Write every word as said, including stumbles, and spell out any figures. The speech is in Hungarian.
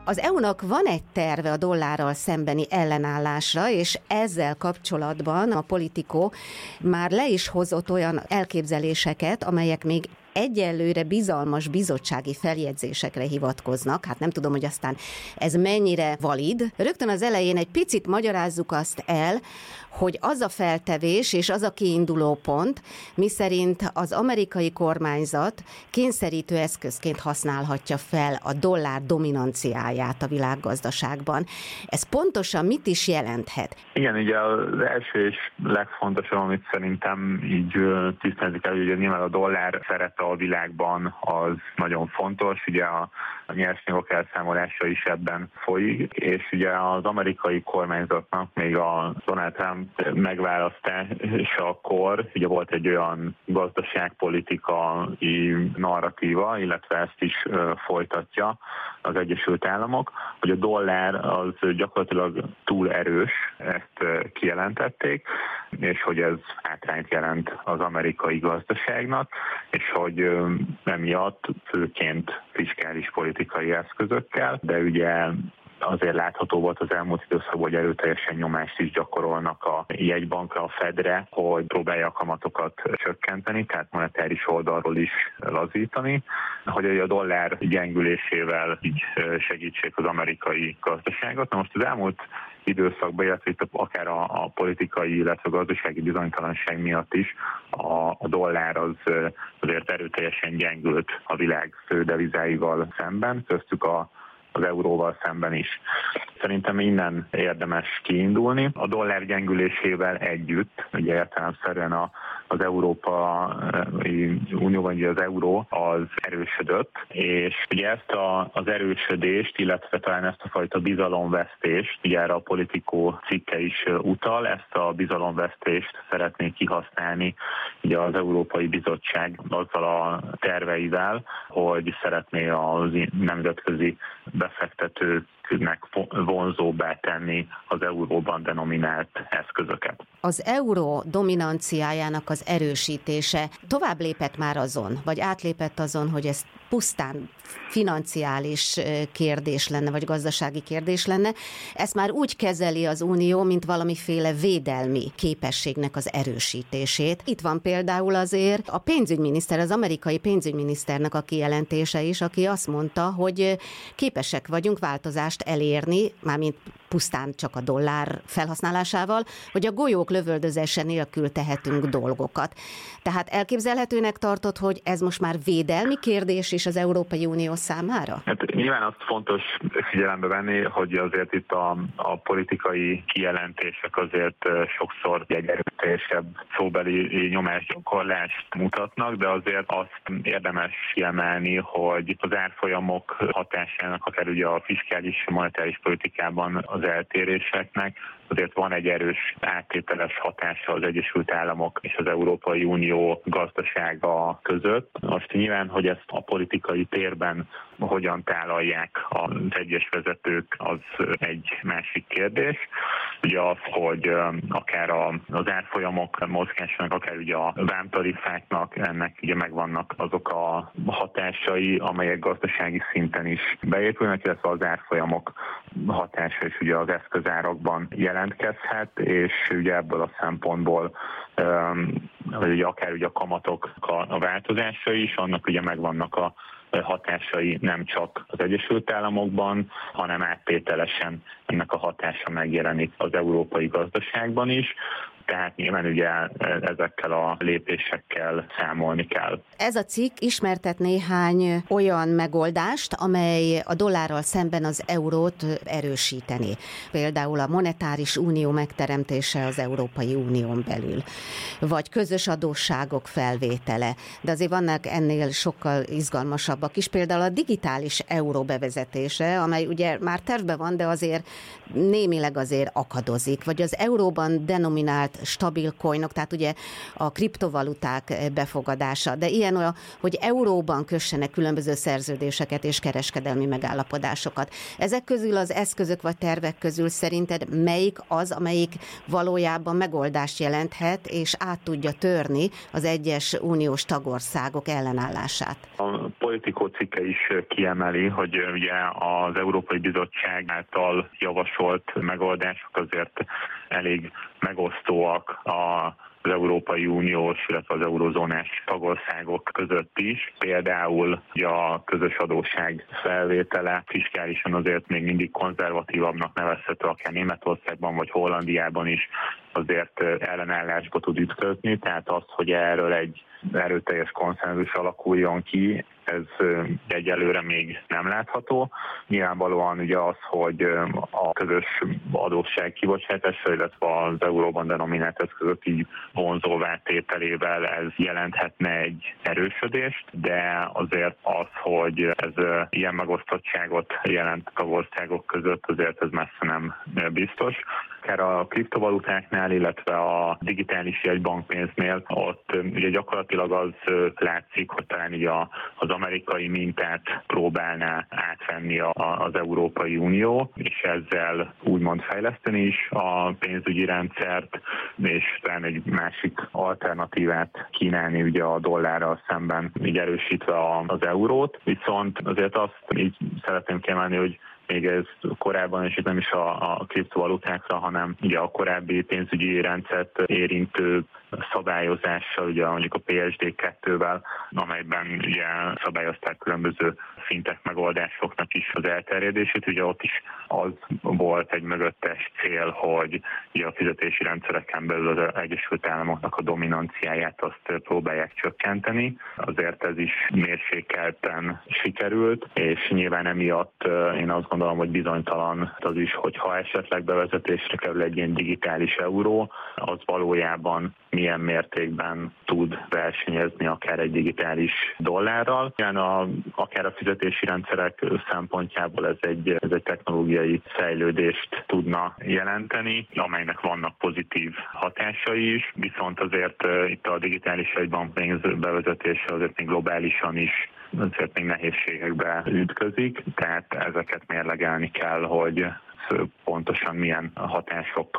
Az é u-nak van egy terve a dollárral szembeni ellenállásra, és ezzel kapcsolatban a Politico már le is hozott olyan elképzeléseket, amelyek még egyelőre bizalmas bizottsági feljegyzésekre hivatkoznak. Hát nem tudom, hogy aztán ez mennyire valid. Rögtön az elején egy picit magyarázzuk azt el, hogy az a feltevés és az a kiinduló pont, miszerint az amerikai kormányzat kényszerítő eszközként használhatja fel a dollár dominanciáját a világgazdaságban. Ez pontosan mit is jelenthet? Igen, ugye az első és legfontosabb, amit szerintem így tisztázni kell, hogy nyilván a dollár szerepe a világban az nagyon fontos, ugye a a nyersanyagok elszámolása is ebben folyik, és ugye az amerikai kormányzatnak még a Donald Trump megválasztásakor ugye volt egy olyan gazdaságpolitikai narratíva, illetve ezt is folytatja az Egyesült Államok, hogy a dollár az gyakorlatilag túl erős, ezt kijelentették, és hogy ez hátrányt jelent az amerikai gazdaságnak, és hogy emiatt főként fiskális politikai eszközökkel, de ugye azért látható volt az elmúlt időszakban, hogy erőteljesen nyomást is gyakorolnak a jegybankra, a Fedre, hogy próbálja a kamatokat csökkenteni, tehát monetáris oldalról is lazítani, hogy a dollár gyengülésével így segítsék az amerikai gazdaságot. Na most az elmúlt időszakban, illetve itt akár a, a politikai, illetve a gazdasági bizonytalanság miatt is a, a dollár az azért erőteljesen gyengült a világ fő devizáival szemben, köztük a az euróval szemben is. Szerintem innen érdemes kiindulni. A dollár gyengülésével együtt, ugye értelemszerűen a, az Európai Unióban ugye az euró az erősödött, és ugye ezt a, az erősödést, illetve talán ezt a fajta bizalomvesztést, ugye erre a Politico cikke is utal, ezt a bizalomvesztést szeretnék kihasználni ugye az Európai Bizottság azzal a terveivel, hogy szeretné a nemzetközi befektetőknek vonzóbbá tenni az euróban denominált eszközöket. Az euró dominanciájának az erősítése tovább lépett már azon, vagy átlépett azon, hogy ez pusztán financiális kérdés lenne, vagy gazdasági kérdés lenne. Ezt már úgy kezeli az Unió, mint valamiféle védelmi képességnek az erősítését. Itt van például azért a pénzügyminiszter, az amerikai pénzügyminiszternek a kijelentése is, aki azt mondta, hogy képesek vagyunk változást elérni, mármint pusztán csak a dollár felhasználásával, hogy a golyók lövöldözése nélkül tehetünk dolgokat. Tehát elképzelhetőnek tartod, hogy ez most már védelmi kérdés is az Európai Unió számára? Hát nyilván azt fontos figyelembe venni, hogy azért itt a, a politikai kijelentések azért sokszor egy erőteljesebb szóbeli nyomásgyakorlást mutatnak, de azért azt érdemes kiemelni, hogy az árfolyamok hatásának, akár ugye a fiskális monetáris politikában az eltéréseknek azért van egy erős áttételes hatása az Egyesült Államok és az Európai Unió gazdasága között. Most nyilván, hogy ezt a politikai térben hogyan tálalják az egyes vezetők, az egy másik kérdés. Ugye az, hogy akár az árfolyamok mozgásának, akár ugye a vámtarifáknak, ennek ugye megvannak azok a hatásai, amelyek gazdasági szinten is beépülnek, illetve az árfolyamok hatása is ugye az eszközárakban jelentkezhet, és ugye ebből a szempontból vagy ugye akár ugye a kamatok a változása is, annak ugye megvannak a hatásai nem csak az Egyesült Államokban, hanem áttételesen ennek a hatása megjelenik az európai gazdaságban is. Tehát nyilván ugye ezekkel a lépésekkel számolni kell. Ez a cikk ismertet néhány olyan megoldást, amely a dollárral szemben az eurót erősíteni. Például a monetáris unió megteremtése az Európai Unión belül, vagy közös adósságok felvétele. De azért vannak ennél sokkal izgalmasabbak is, például a digitális euró bevezetése, amely ugye már tervben van, de azért némileg azért akadozik, vagy az euróban denominált úgynevezett stabil coinok, tehát ugye a kriptovaluták befogadása, de ilyen olyan, hogy euróban kössenek különböző szerződéseket és kereskedelmi megállapodásokat. Ezek közül az eszközök vagy tervek közül szerinted melyik az, amelyik valójában megoldást jelenthet, és át tudja törni az egyes uniós tagországok ellenállását? A Politico cikke is kiemeli, hogy ugye az Európai Bizottság által javasolt megoldások azért elég megosztóak a az Európai Uniós, illetve az eurozónás tagországok között is. Például ugye a közös adósság felvétele fiskálisan azért még mindig konzervatívabbnak nevezhető, akár Németországban vagy Hollandiában is azért ellenállásba tud ütközni, tehát az, hogy erről egy erőteljes konszenzus alakuljon ki, ez egyelőre még nem látható. Nyilvánvalóan ugye az, hogy a közös adósság kibocsátása, illetve az euróban denominált eszközök így vonzóvá tételével ez jelenthetne egy erősödést, de azért az, hogy ez ilyen megosztottságot jelent tagországok között, azért ez messze nem biztos. Akár a kriptovalutáknál, illetve a digitális jegybankpénznél ott ugye gyakorlatilag az látszik, hogy talán ugye az amerikai mintát próbálná átvenni az Európai Unió, és ezzel úgymond fejleszteni is a pénzügyi rendszert, és talán egy másik alternatívát kínálni ugye a dollárral szemben, így erősítve az eurót. Viszont azért azt így szeretném kiemelni, hogy még ez korábban, és itt nem is a, a kriptovalutákra, hanem ugye a korábbi pénzügyi rendszert érintő szabályozással, ugye mondjuk a pé es dé kettővel, amelyben ugye szabályozták különböző fintech megoldásoknak is az elterjedését. Ugye ott is az volt egy mögöttes cél, hogy ugye a fizetési rendszereken belül az Egyesült Államoknak a dominanciáját azt próbálják csökkenteni. Azért ez is mérsékelten sikerült, és nyilván emiatt én azt gondolom, hogy bizonytalan az is, hogy ha esetleg bevezetésre kerül egy ilyen digitális euró, az valójában milyen mértékben tud versenyezni akár egy digitális dollárral. Igen, a, akár a fizetési rendszerek szempontjából ez egy, ez egy technológiai fejlődést tudna jelenteni, amelynek vannak pozitív hatásai is, viszont azért uh, itt a digitális jegybankpénz bevezetése azért még globálisan is azért még nehézségekbe ütközik, tehát ezeket mérlegelni kell, hogy pontosan milyen hatások